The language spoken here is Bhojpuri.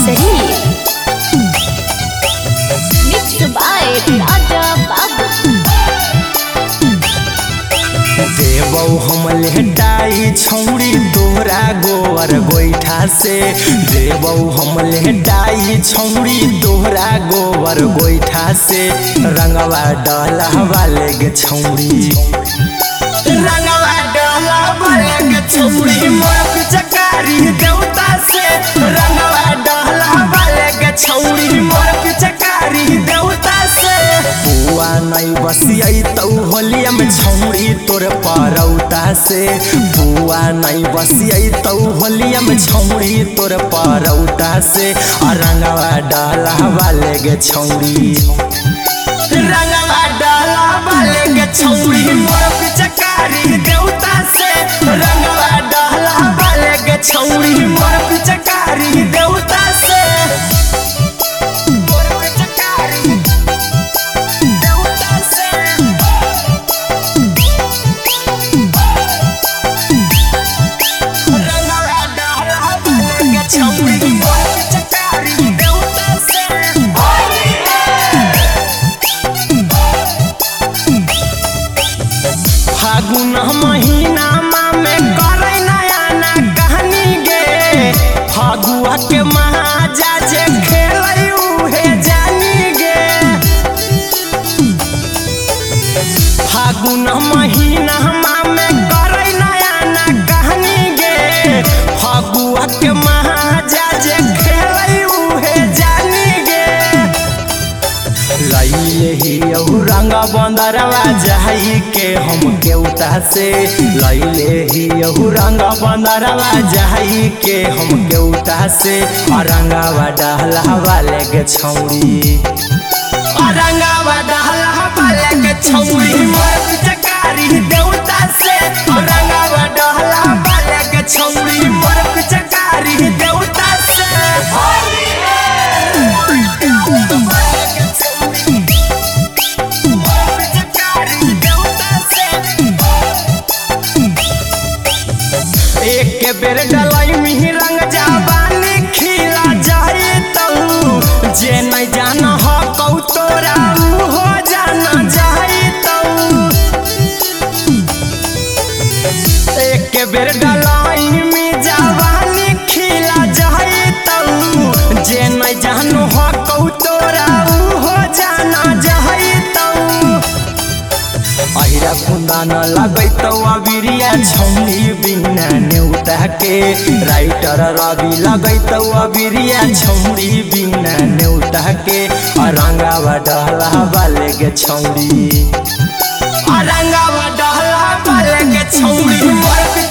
शरीफ मिक्स बाय राजा बाबू। देवौ हम लेटाई छौड़ी तोरा गोबर गोईठा से, देवौ हम लेटाई छौड़ी तोरा गोबर गोईठा से। रंगवा डलहवा लेगे छौड़ी, रंगवा डलहवा लेगे छौड़ी मोर पिचकारी देवता से। रंगवा डलहवा लेगे छौड़ी मोर पिचकारी देवता से। बुआ नहीं बसियई तौ होलिया में छौड़ी तोर परौता से, बुआ नहीं बसियई तौ होलिया में छौड़ी तोर परौता से। रंगवा डलहवा लेगे छौड़ी, रंगवा डलहवा लेगे छौड़ी मोर पिचकारी देवता से। रंगवा डलहवा लेगे छौड़ी मोर पिचकारी देवता से। फागुन महीना में करे नया ना कहानी गे, फागुआ के महाजा जे खेलै उहे जानी गे। फागुन महीना में करे नया ना कहानी गे, फागुआ के महाजा जे खेलै उहे जानी गे। लैले ही रंग बंदरवा जाई के हम केउता से, लैले ही रंग बंदरवा जाई के हम केउता से। रंगवा डलहवा लेगे छौड़ी, रंगवा डलहवा लेगे छौड़ी मोर पिचकारी देवता से। रंगवा डलहवा लेगे छौड़ी मोर पिचकारी देवता से। एक बेर डलाई मिही रंग जवानी खिला जाए तऊ, जे नहीं जाना हो कौ तोरा हो जाना जाए तऊ। एक बेर डलाई में जवानी खिला जाए तऊ, जे नहीं जानो हो कौ तोरा हो जाना जाए तऊ। अहिरा खुंदान लगैतौ अबिरिया छौड़ी बिना नेउता के, राइटर रवि लगैतौ अबिरिया छौड़ी बिना नेउता के। रंगवा डलहवा लेगे छौड़ी, रंगवा डलहवा लेगे छौड़ी मोर